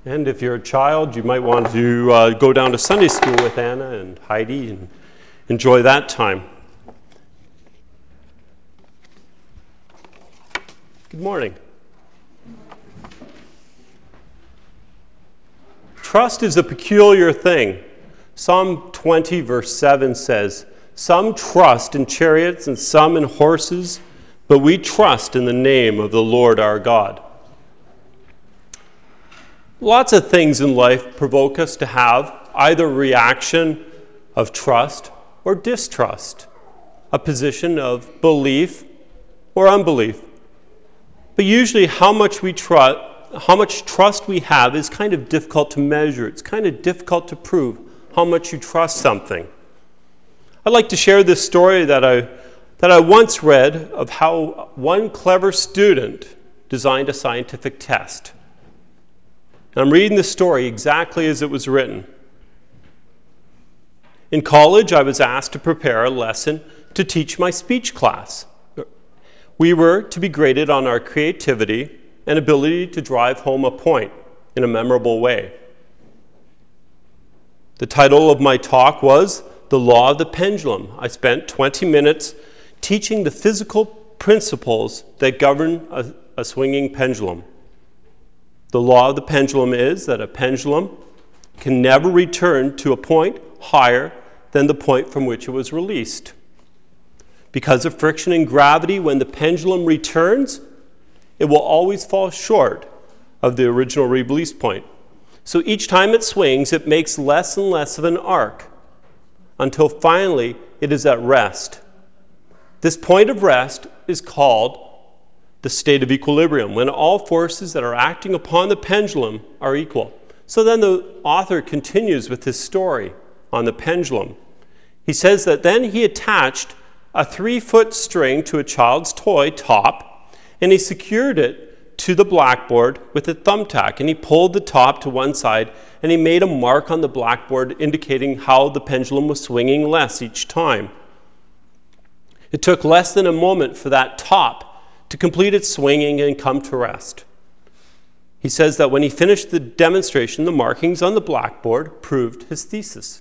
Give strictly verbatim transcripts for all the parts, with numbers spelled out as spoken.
And if you're a child, you might want to uh, go down to Sunday school with Anna and Heidi and enjoy that time. Good morning. Trust is a peculiar thing. Psalm twenty, verse seven says, "Some trust in chariots and some in horses, but we trust in the name of the Lord our God." Lots of things in life provoke us to have either a reaction of trust or distrust, a position of belief or unbelief. But usually how much we trust, how much trust we have is kind of difficult to measure. It's kind of difficult to prove how much you trust something. I'd like to share this story that I that I once read of how one clever student designed a scientific test. I'm reading the story exactly as it was written. In college, I was asked to prepare a lesson to teach my speech class. We were to be graded on our creativity and ability to drive home a point in a memorable way. The title of my talk was "The Law of the Pendulum." I spent twenty minutes teaching the physical principles that govern a, a swinging pendulum. The law of the pendulum is that a pendulum can never return to a point higher than the point from which it was released. Because of friction and gravity, when the pendulum returns, it will always fall short of the original release point. So each time it swings, it makes less and less of an arc until finally it is at rest. This point of rest is called the state of equilibrium, when all forces that are acting upon the pendulum are equal. So then the author continues with his story on the pendulum. He says that then he attached a three-foot string to a child's toy top, and he secured it to the blackboard with a thumbtack, and he pulled the top to one side, and he made a mark on the blackboard indicating how the pendulum was swinging less each time. It took less than a moment for that top to complete its swinging and come to rest. He says that when he finished the demonstration, the markings on the blackboard proved his thesis.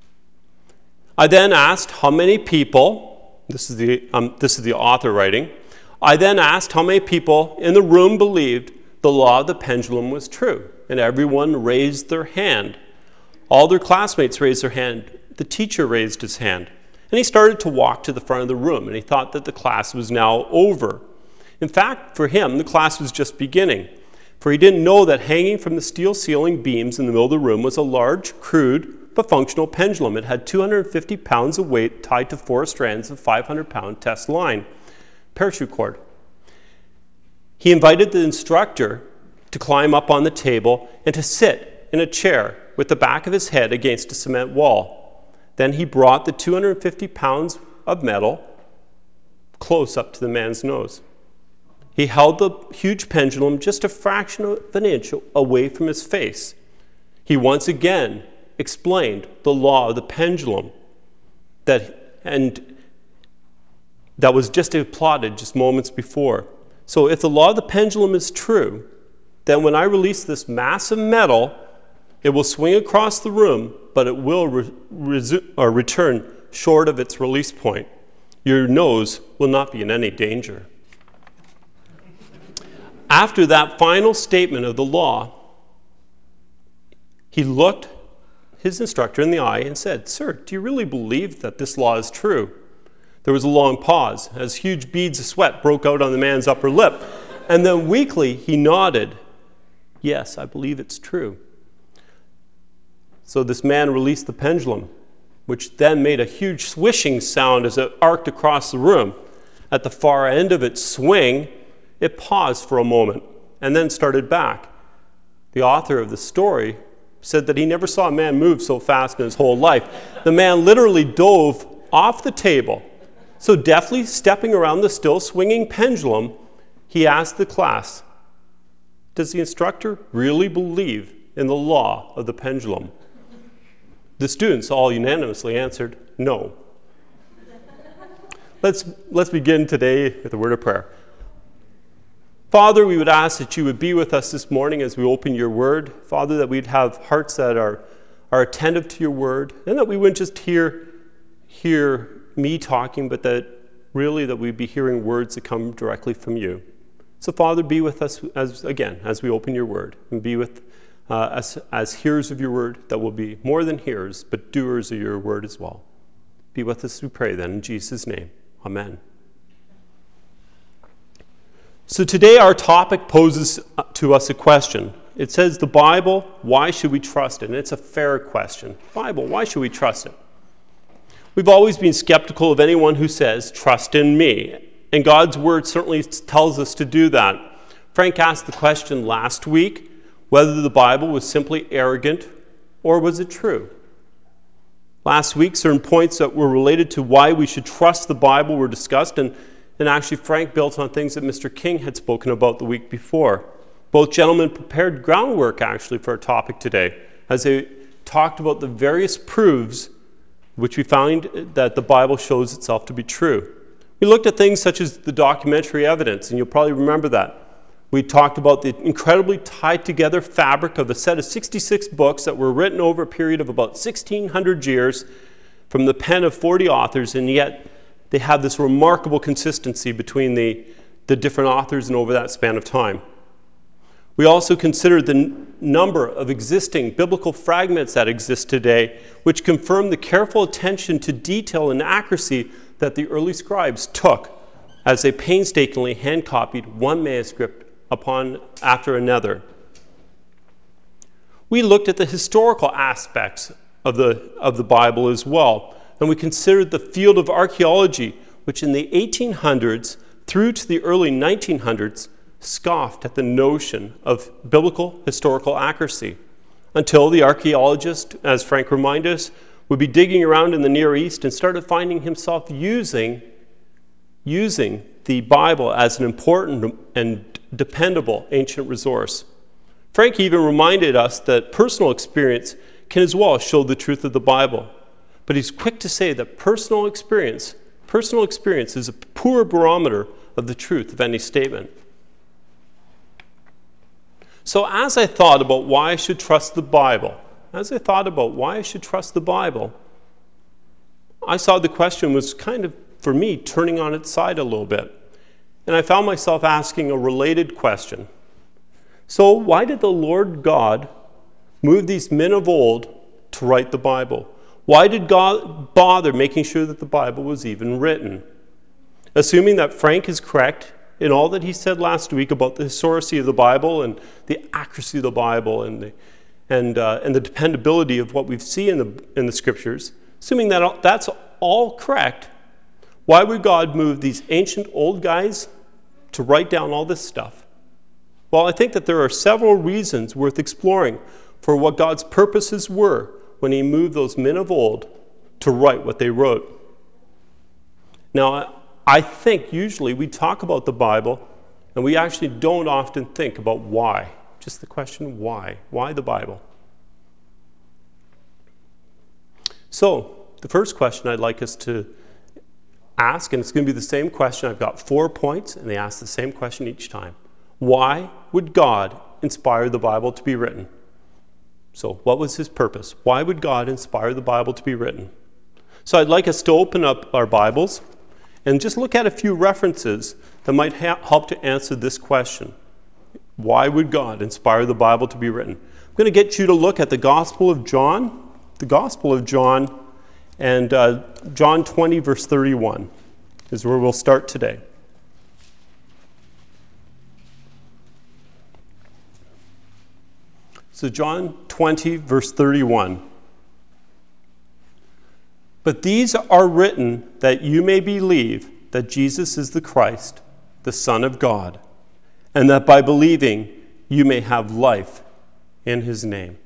I then asked how many people, this is the, um, this is the author writing, I then asked how many people in the room believed the law of the pendulum was true, and everyone raised their hand. All their classmates raised their hand. The teacher raised his hand. And he started to walk to the front of the room, and he thought that the class was now over. In fact, for him, the class was just beginning, for he didn't know that hanging from the steel ceiling beams in the middle of the room was a large, crude, but functional pendulum. It had two hundred fifty pounds of weight tied to four strands of five hundred pound test line, parachute cord. He invited the instructor to climb up on the table and to sit in a chair with the back of his head against a cement wall. Then he brought the two hundred fifty pounds of metal close up to the man's nose. He held the huge pendulum just a fraction of an inch away from his face. He once again explained the law of the pendulum that, and that was just applauded just moments before. So if the law of the pendulum is true, then when I release this massive metal, it will swing across the room, but it will re- resu- or return short of its release point. Your nose will not be in any danger. After that final statement of the law, he looked his instructor in the eye and said, "Sir, do you really believe that this law is true?" There was a long pause as huge beads of sweat broke out on the man's upper lip. And then weakly he nodded, "Yes, I believe it's true." So this man released the pendulum, which then made a huge swishing sound as it arced across the room. At the far end of its swing, it paused for a moment and then started back. The author of the story said that he never saw a man move so fast in his whole life. The man literally dove off the table. So deftly stepping around the still swinging pendulum, he asked the class, "Does the instructor really believe in the law of the pendulum?" The students all unanimously answered, "No." Let's, let's begin today with a word of prayer. Father, we would ask that you would be with us this morning as we open your word. Father, that we'd have hearts that are, are attentive to your word, and that we wouldn't just hear, hear me talking, but that really that we'd be hearing words that come directly from you. So Father, be with us as again, as we open your word, and be with uh, us as hearers of your word, that will be more than hearers, but doers of your word as well. Be with us, we pray then, in Jesus' name. Amen. So today our topic poses to us a question. It says, the Bible, why should we trust it? And it's a fair question. Bible, why should we trust it? We've always been skeptical of anyone who says, trust in me. And God's word certainly tells us to do that. Frank asked the question last week whether the Bible was simply arrogant or was it true? Last week, certain points that were related to why we should trust the Bible were discussed, and, and actually Frank built on things that Mister King had spoken about the week before. Both gentlemen prepared groundwork actually for our topic today as they talked about the various proofs which we found that the Bible shows itself to be true. We looked at things such as the documentary evidence, and you'll probably remember that. We talked about the incredibly tied together fabric of a set of sixty-six books that were written over a period of about sixteen hundred years from the pen of forty authors, and yet they have this remarkable consistency between the, the different authors and over that span of time. We also considered the n- number of existing biblical fragments that exist today, which confirm the careful attention to detail and accuracy that the early scribes took as they painstakingly hand-copied one manuscript upon after another. We looked at the historical aspects of the, of the Bible as well, and we considered the field of archaeology, which in the eighteen hundreds through to the early nineteen hundreds scoffed at the notion of biblical historical accuracy, until the archaeologist, as Frank reminded us, would be digging around in the Near East and started finding himself using, using the Bible as an important and dependable ancient resource. Frank even reminded us that personal experience can as well show the truth of the Bible. But he's quick to say that personal experience, personal experience is a poor barometer of the truth of any statement. So as I thought about why I should trust the Bible, as I thought about why I should trust the Bible, I saw the question was kind of, for me, turning on its side a little bit. And I found myself asking a related question. So why did the Lord God move these men of old to write the Bible? Why did God bother making sure that the Bible was even written? Assuming that Frank is correct in all that he said last week about the historicity of the Bible and the accuracy of the Bible and the, and, uh, and the dependability of what we see in the, in the Scriptures, assuming that that's all correct, why would God move these ancient old guys to write down all this stuff? Well, I think that there are several reasons worth exploring for what God's purposes were when he moved those men of old to write what they wrote. Now, I think usually we talk about the Bible and we actually don't often think about why. Just the question, why? Why the Bible? So, the first question I'd like us to ask, and it's going to be the same question. I've got four points, and they ask the same question each time. Why would God inspire the Bible to be written? So, what was his purpose? Why would God inspire the Bible to be written? So, I'd like us to open up our Bibles and just look at a few references that might ha- help to answer this question. Why would God inspire the Bible to be written? I'm going to get you to look at the Gospel of John, the Gospel of John, and uh, John twenty, verse thirty-one is where we'll start today. So John twenty, verse thirty-one. But these are written that you may believe that Jesus is the Christ, the Son of God, and that by believing you may have life in his name.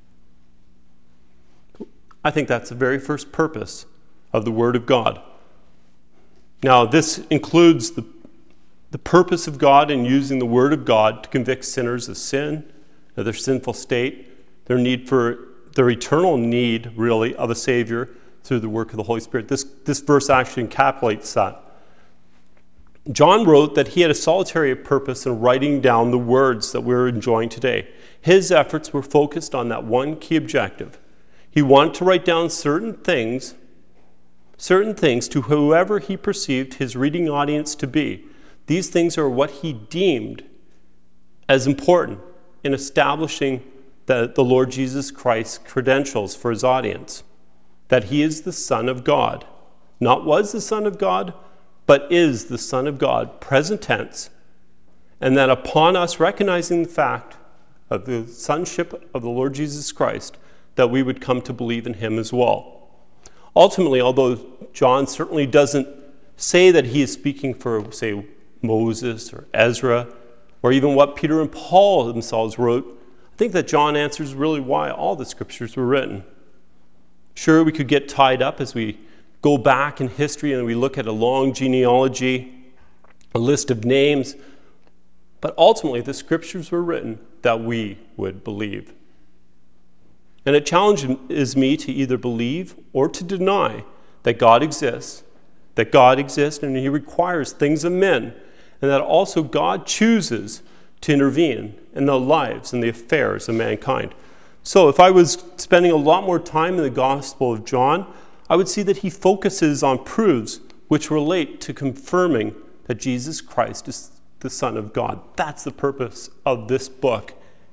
I think that's the very first purpose of the Word of God. Now, this includes the, the purpose of God in using the Word of God to convict sinners of sin, of their sinful state, their need for, their eternal need, really, of a Savior through the work of the Holy Spirit. This, this verse actually encapsulates that. John wrote that he had a solitary purpose in writing down the words that we're enjoying today. His efforts were focused on that one key objective. He wanted to write down certain things, certain things to whoever he perceived his reading audience to be. These things are what he deemed as important in establishing the, the Lord Jesus Christ's credentials for his audience. That he is the Son of God. Not was the Son of God, but is the Son of God, present tense. And that upon us recognizing the fact of the sonship of the Lord Jesus Christ, that we would come to believe in him as well. Ultimately, although John certainly doesn't say that he is speaking for, say, Moses or Ezra, or even what Peter and Paul themselves wrote, I think that John answers really why all the scriptures were written. Sure, we could get tied up as we go back in history and we look at a long genealogy, a list of names, but ultimately the scriptures were written that we would believe. And it challenges me to either believe or to deny that God exists, that God exists and he requires things of men, and that also God chooses to intervene in the lives and the affairs of mankind. So if I was spending a lot more time in the Gospel of John, I would see that he focuses on proofs which relate to confirming that Jesus Christ is the Son of God. That's the purpose of this book.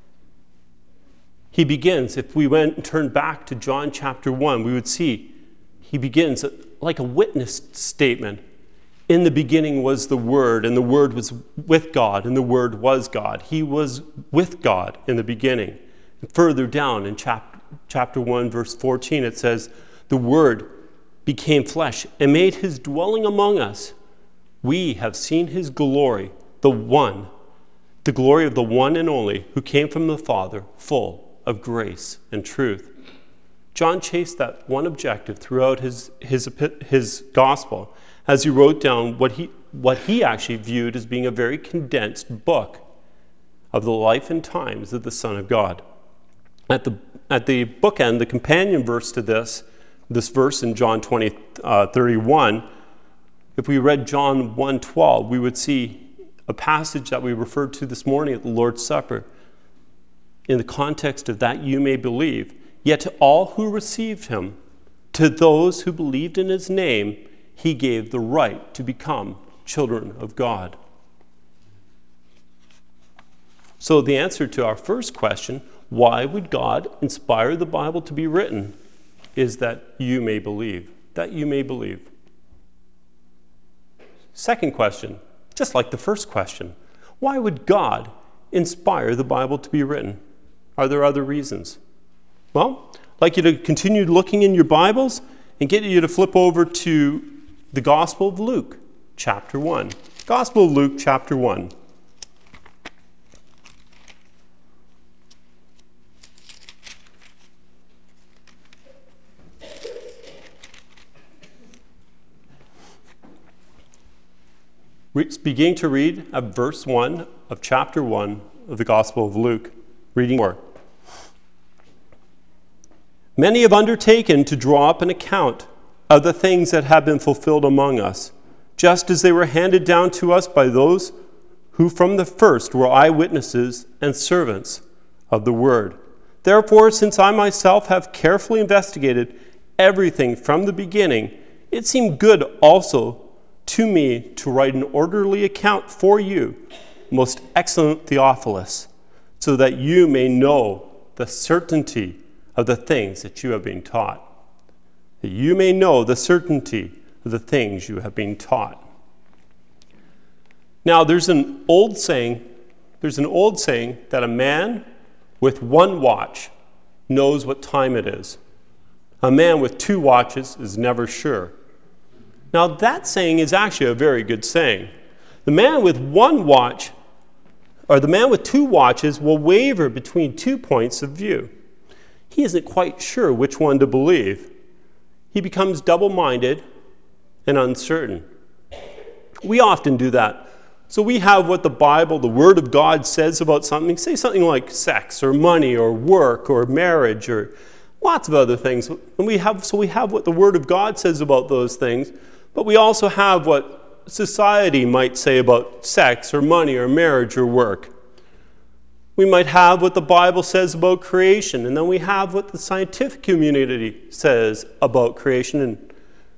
He begins, if we went and turned back to John chapter one, we would see he begins like a witness statement. In the beginning was the Word, and the Word was with God, and the Word was God. He was with God in the beginning. And further down in chapter, chapter one, verse fourteen, it says, the Word became flesh and made his dwelling among us. We have seen his glory, the one, the glory of the one and only who came from the Father, full of grace and truth. John chased that one objective throughout his, his, his gospel as he wrote down what he, what he actually viewed as being a very condensed book of the life and times of the Son of God. At the, at the bookend, the companion verse to this, this verse in John twenty, uh, thirty-one, if we read John one twelve, we would see a passage that we referred to this morning at the Lord's Supper in the context of that you may believe. Yet to all who received him, to those who believed in his name, he gave the right to become children of God. So the answer to our first question, why would God inspire the Bible to be written, is that you may believe. That you may believe. Second question, just like the first question, why would God inspire the Bible to be written? Are there other reasons? Well, I'd like you to continue looking in your Bibles and get you to flip over to the Gospel of Luke, chapter one. Gospel of Luke, chapter one. Beginning to read at verse one of chapter one of the Gospel of Luke. Reading more. Many have undertaken to draw up an account of the things that have been fulfilled among us, just as they were handed down to us by those who from the first were eyewitnesses and servants of the word. Therefore, since I myself have carefully investigated everything from the beginning, it seemed good also to me to write an orderly account for you, most excellent Theophilus, so that you may know the certainty of the things that you have been taught. That you may know the certainty of the things you have been taught. Now, there's an old saying, there's an old saying that a man with one watch knows what time it is. A man with two watches is never sure. Now, that saying is actually a very good saying. The man with one watch, or the man with two watches, will waver between two points of view. He isn't quite sure which one to believe. He becomes double-minded and uncertain. We often do that. So we have what the Bible, the Word of God, says about something. Say something like sex or money or work or marriage or lots of other things. And we have, so we have what the Word of God says about those things, but we also have what society might say about sex or money or marriage or work. We might have what the Bible says about creation, and then we have what the scientific community says about creation, and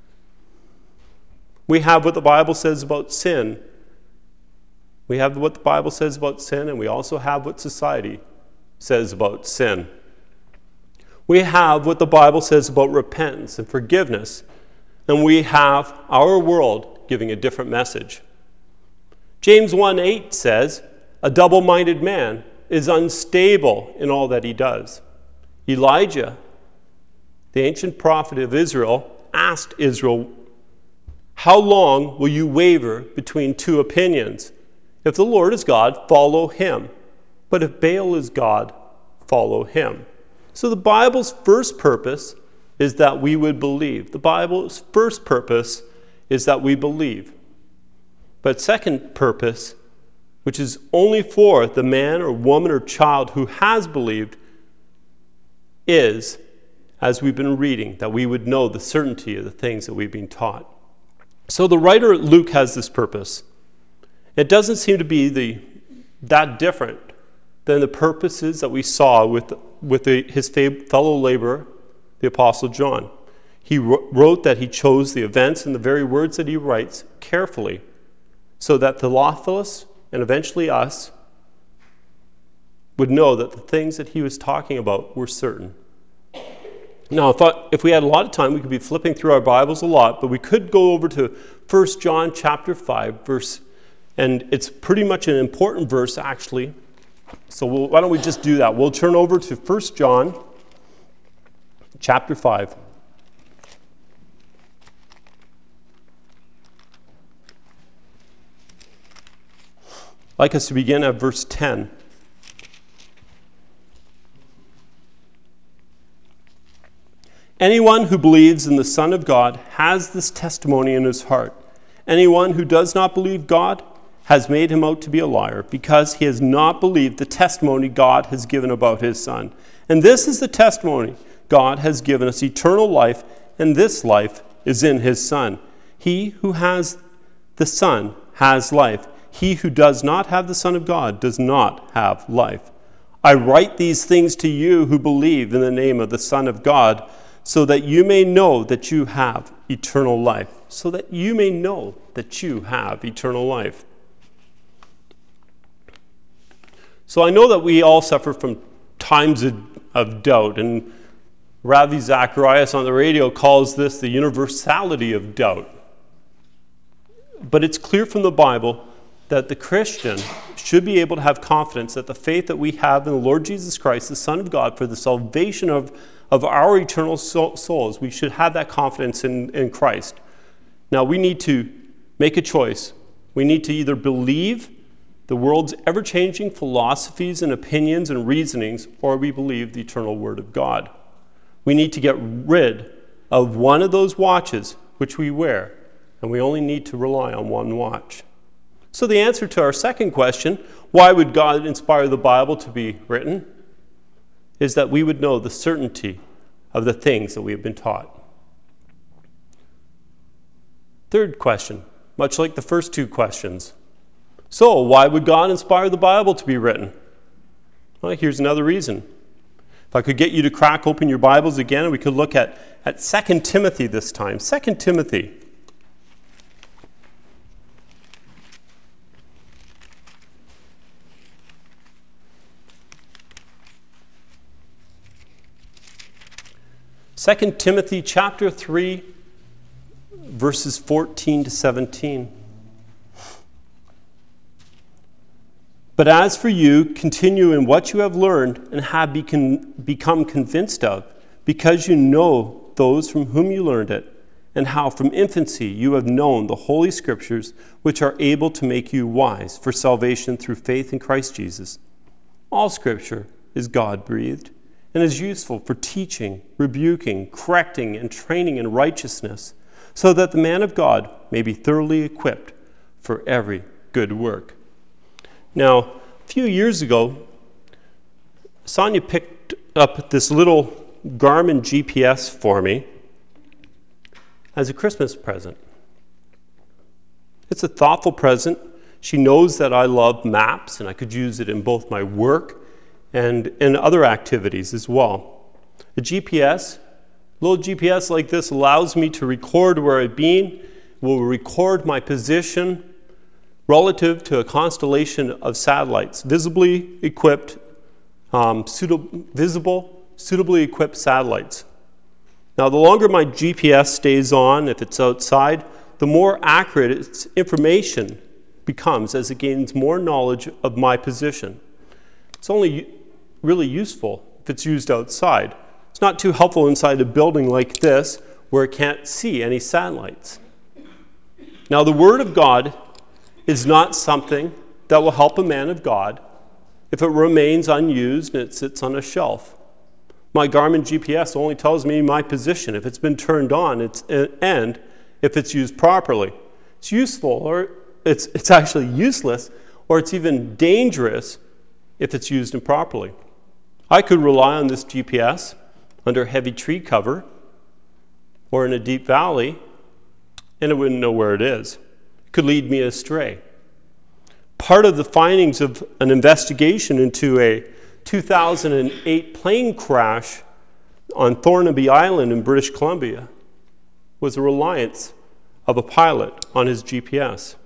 we have what the Bible says about sin. We have what the Bible says about sin, and we also have what society says about sin. We have what the Bible says about repentance and forgiveness, and we have our world giving a different message. James one eight says, "A double-minded man is unstable in all that he does." Elijah, the ancient prophet of Israel, asked Israel, "How long will you waver between two opinions? If the Lord is God, follow him. But if Baal is God, follow him." So the Bible's first purpose is that we would believe. The Bible's first purpose is that we believe. But second purpose, which is only for the man or woman or child who has believed, is, as we've been reading, that we would know the certainty of the things that we've been taught. So the writer Luke has this purpose. It doesn't seem to be the, that different than the purposes that we saw with, with the, his fellow laborer, the Apostle John. He wrote that he chose the events and the very words that he writes carefully so that Theophilus and eventually us would know that the things that he was talking about were certain. Now, if, I, if we had a lot of time, we could be flipping through our Bibles a lot, but we could go over to First John chapter five, verse, and it's pretty much an important verse, actually. So we'll, why don't we just do that? We'll turn over to First John chapter five. I'd like us to begin at verse ten. Anyone who believes in the Son of God has this testimony in his heart. Anyone who does not believe God has made him out to be a liar, because he has not believed the testimony God has given about his Son. And this is the testimony: God has given us eternal life, and this life is in his Son. He who has the Son has life. He who does not have the Son of God does not have life. I write these things to you who believe in the name of the Son of God, so that you may know that you have eternal life. So that you may know that you have eternal life. So I know that we all suffer from times of, of doubt, and Ravi Zacharias on the radio calls this the universality of doubt. But it's clear from the Bible that the Christian should be able to have confidence that the faith that we have in the Lord Jesus Christ, the Son of God, for the salvation of, of our eternal souls, we should have that confidence in, in Christ. Now, we need to make a choice. We need to either believe the world's ever-changing philosophies and opinions and reasonings, or we believe the eternal Word of God. We need to get rid of one of those watches which we wear, and we only need to rely on one watch. So the answer to our second question, why would God inspire the Bible to be written, is that we would know the certainty of the things that we have been taught. Third question, much like the first two questions. So, why would God inspire the Bible to be written? Well, here's another reason. If I could get you to crack open your Bibles again, and we could look at, at Second Timothy this time. Second Timothy. Second Timothy chapter three, verses fourteen to seventeen. But as for you, continue in what you have learned and have become convinced of, because you know those from whom you learned it, and how from infancy you have known the Holy Scriptures, which are able to make you wise for salvation through faith in Christ Jesus. All Scripture is God-breathed and is useful for teaching, rebuking, correcting, and training in righteousness, so that the man of God may be thoroughly equipped for every good work. Now, a few years ago, Sonia picked up this little Garmin G P S for me as a Christmas present. It's a thoughtful present. She knows that I love maps, and I could use it in both my work and in other activities as well. A G P S, a little G P S like this allows me to record where I've been, will record my position relative to a constellation of satellites, visibly equipped, um, suitable, visible, suitably equipped satellites. Now, the longer my G P S stays on, if it's outside, the more accurate its information becomes as it gains more knowledge of my position. It's only really useful if it's used outside. It's not too helpful inside a building like this where it can't see any satellites. Now, the Word of God is not something that will help a man of God if it remains unused and it sits on a shelf. My Garmin G P S only tells me my position if it's been turned on, it's, and if it's used properly. It's useful, or it's, it's actually useless, or it's even dangerous if it's used improperly. I could rely on this G P S under heavy tree cover or in a deep valley, and it wouldn't know where it is. It could lead me astray. Part of the findings of an investigation into a two thousand eight plane crash on Thornaby Island in British Columbia was a reliance of a pilot on his G P S.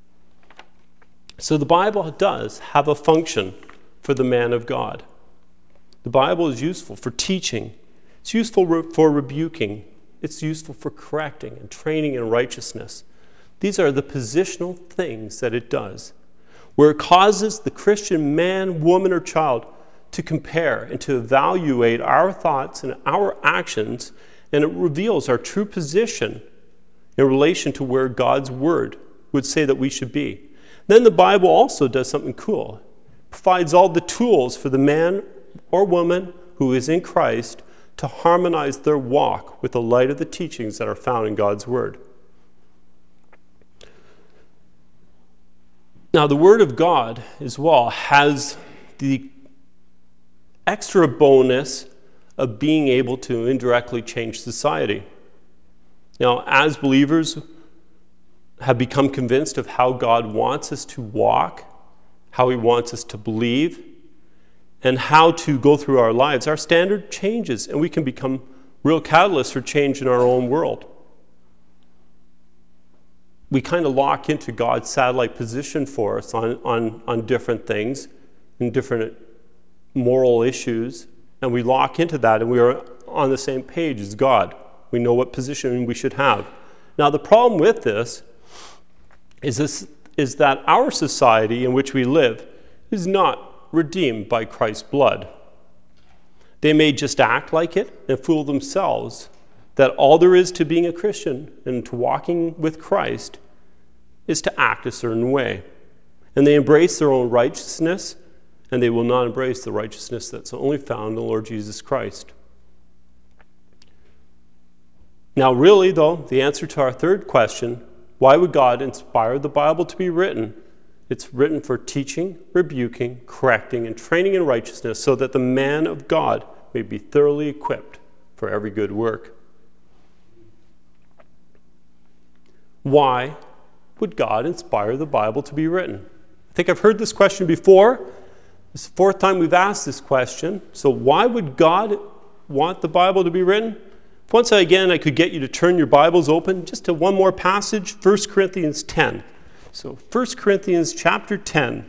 So the Bible does have a function for the man of God. The Bible is useful for teaching. It's useful re- for rebuking. It's useful for correcting and training in righteousness. These are the positional things that it does, where it causes the Christian man, woman, or child to compare and to evaluate our thoughts and our actions, and it reveals our true position in relation to where God's Word would say that we should be. Then the Bible also does something cool. It provides all the tools for the man or woman who is in Christ to harmonize their walk with the light of the teachings that are found in God's Word. Now, the Word of God as well has the extra bonus of being able to indirectly change society. Now, as believers have become convinced of how God wants us to walk, how He wants us to believe, and how to go through our lives, our standard changes, and we can become real catalysts for change in our own world. We kind of lock into God's satellite position for us on, on, on different things and different moral issues, and we lock into that, and we are on the same page as God. We know what position we should have. Now, the problem with this is, this, is that our society in which we live is not redeemed by Christ's blood. They may just act like it and fool themselves that all there is to being a Christian and to walking with Christ is to act a certain way. And they embrace their own righteousness, and they will not embrace the righteousness that's only found in the Lord Jesus Christ. Now, really, though, the answer to our third question, why would God inspire the Bible to be written? It's written for teaching, rebuking, correcting, and training in righteousness so that the man of God may be thoroughly equipped for every good work. Why would God inspire the Bible to be written? I think I've heard this question before. It's the fourth time we've asked this question. So why would God want the Bible to be written? Once again, I could get you to turn your Bibles open just to one more passage, First Corinthians ten. So First Corinthians chapter ten.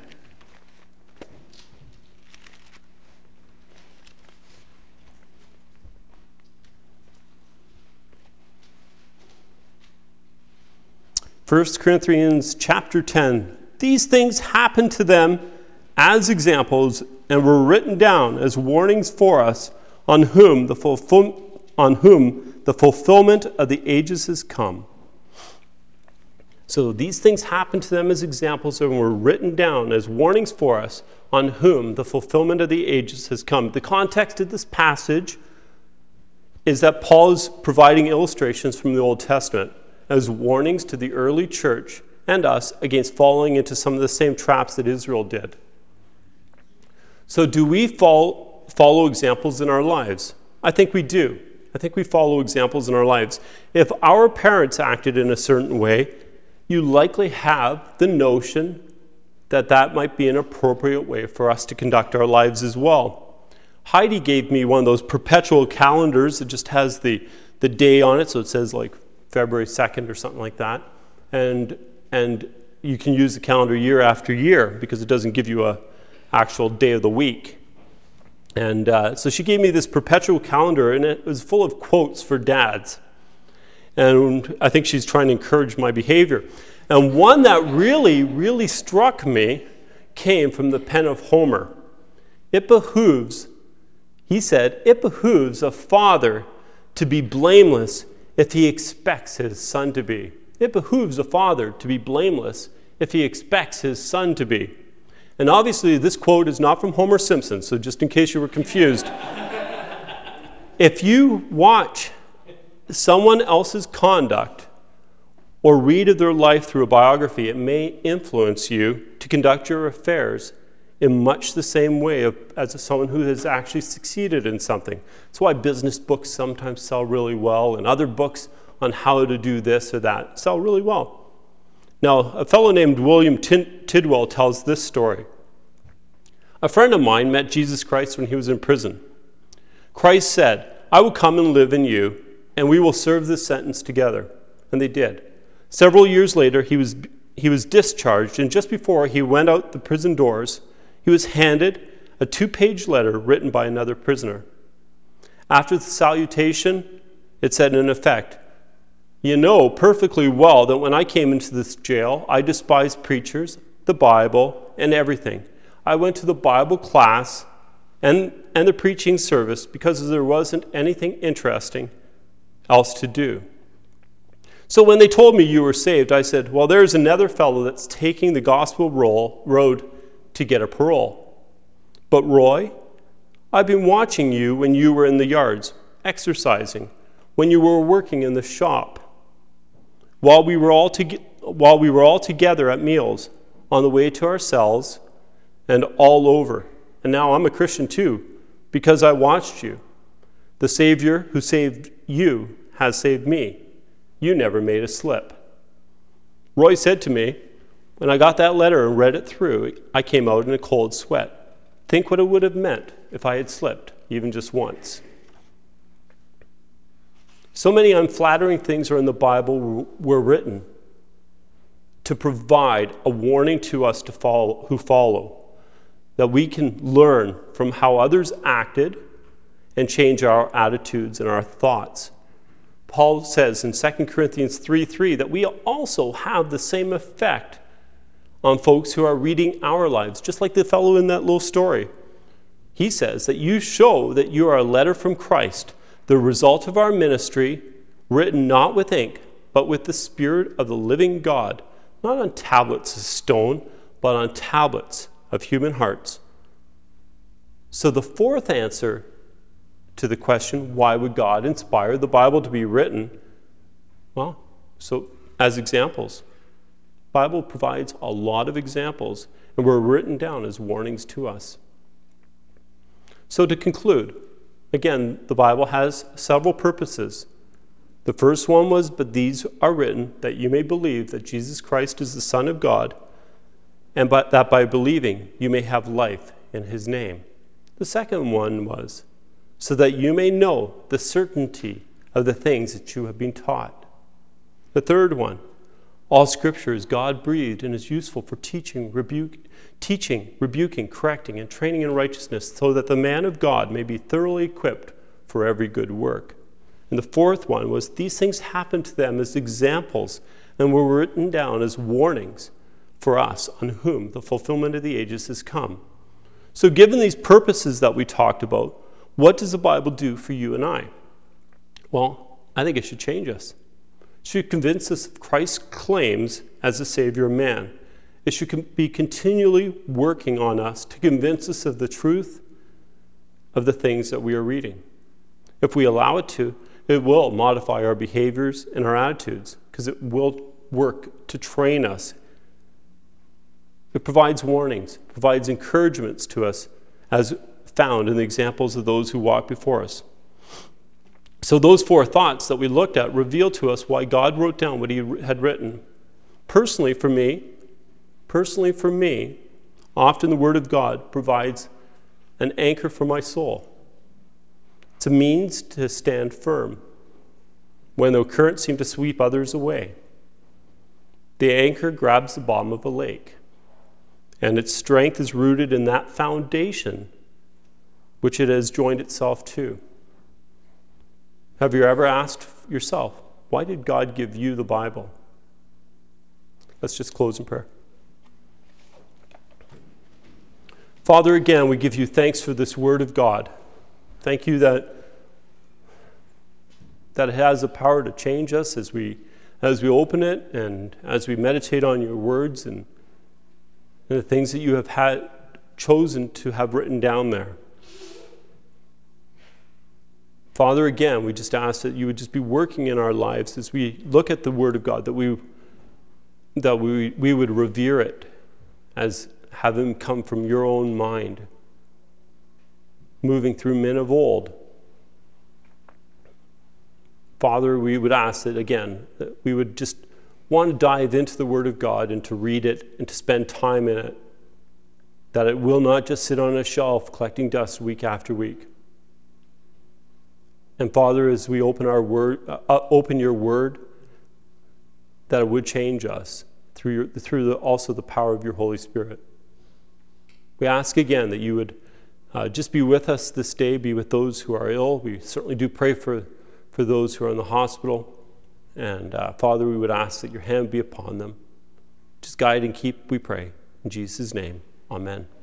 First Corinthians chapter ten. These things happened to them as examples and were written down as warnings for us, on whom the fulfill- on whom the fulfillment of the ages has come. So these things happened to them as examples and were written down as warnings for us, on whom the fulfillment of the ages has come. The context of this passage is that Paul is providing illustrations from the Old Testament as warnings to the early church and us against falling into some of the same traps that Israel did. So do we follow, follow examples in our lives? I think we do. I think we follow examples in our lives. If our parents acted in a certain way, you likely have the notion that that might be an appropriate way for us to conduct our lives as well. Heidi gave me one of those perpetual calendars that just has the, the day on it, so it says like February second or something like that. And, and you can use the calendar year after year because it doesn't give you a actual day of the week. And uh, so she gave me this perpetual calendar, and it was full of quotes for dads. And I think she's trying to encourage my behavior. And one that really, really struck me came from the pen of Homer. It behooves, he said, it behooves a father to be blameless if he expects his son to be. It behooves a father to be blameless if he expects his son to be. And obviously this quote is not from Homer Simpson, so just in case you were confused. If you watch someone else's conduct or read of their life through a biography, it may influence you to conduct your affairs in much the same way of, as someone who has actually succeeded in something. That's why business books sometimes sell really well, and other books on how to do this or that sell really well. Now, a fellow named William Tid- Tidwell tells this story. A friend of mine met Jesus Christ when he was in prison. Christ said, "I will come and live in you, and we will serve this sentence together." And they did. Several years later, he was, he was discharged, and just before he went out the prison doors, he was handed a two-page letter written by another prisoner. After the salutation, it said in effect, "You know perfectly well that when I came into this jail, I despised preachers, the Bible, and everything. I went to the Bible class and, and the preaching service because there wasn't anything interesting else to do. So when they told me you were saved, I said, well, there's another fellow that's taking the gospel role, road to get a parole. But Roy, I've been watching you when you were in the yards, exercising, when you were working in the shop, while we were all, to, while we were all together at meals, on the way to our cells, and all over. And now I'm a Christian too, because I watched you. The Savior who saved you has saved me. You never made a slip." Roy said to me, when I got that letter and read it through, I came out in a cold sweat. Think what it would have meant if I had slipped, even just once. So many unflattering things are in the Bible were written to provide a warning to us to follow, who follow, that we can learn from how others acted and change our attitudes and our thoughts. Paul says in Second Corinthians three three that we also have the same effect on folks who are reading our lives, just like the fellow in that little story. He says that you show that you are a letter from Christ, the result of our ministry, written not with ink, but with the Spirit of the living God, not on tablets of stone, but on tablets of human hearts. So the fourth answer to the question, why would God inspire the Bible to be written? Well, so as examples. The Bible provides a lot of examples, and were written down as warnings to us. So to conclude, again, the Bible has several purposes. The first one was, but these are written that you may believe that Jesus Christ is the Son of God, and but that by believing you may have life in his name. The second one was, so that you may know the certainty of the things that you have been taught. The third one, all Scripture is God-breathed and is useful for teaching, rebuke, teaching, rebuking, correcting, and training in righteousness, so that the man of God may be thoroughly equipped for every good work. And the fourth one was, these things happened to them as examples and were written down as warnings for us on whom the fulfillment of the ages has come. So given these purposes that we talked about, what does the Bible do for you and I? Well, I think it should change us. It should convince us of Christ's claims as the Savior of man. It should be continually working on us to convince us of the truth of the things that we are reading. If we allow it to, it will modify our behaviors and our attitudes, because it will work to train us. It provides warnings, provides encouragements to us as found in the examples of those who walk before us. So those four thoughts that we looked at reveal to us why God wrote down what he had written. personally for me, personally for me, often the Word of God provides an anchor for my soul. It's a means to stand firm when the currents seem to sweep others away. The anchor grabs the bottom of a lake, and its strength is rooted in that foundation which it has joined itself to. Have you ever asked yourself, why did God give you the Bible? Let's just close in prayer. Father, again, we give you thanks for this Word of God. Thank you that, that it has the power to change us as we, as we open it and as we meditate on your words and, and the things that you have had chosen to have written down there. Father, again, we just ask that you would just be working in our lives as we look at the Word of God, that we, that we, we would revere it as having come from your own mind, moving through men of old. Father, we would ask that, again, that we would just want to dive into the Word of God and to read it and to spend time in it, that it will not just sit on a shelf collecting dust week after week. And Father, as we open our word, uh, open your Word, that it would change us through your, through the, also the power of your Holy Spirit. We ask again that you would uh, just be with us this day, be with those who are ill. We certainly do pray for, for those who are in the hospital. And uh, Father, we would ask that your hand be upon them. Just guide and keep, we pray. In Jesus' name, amen.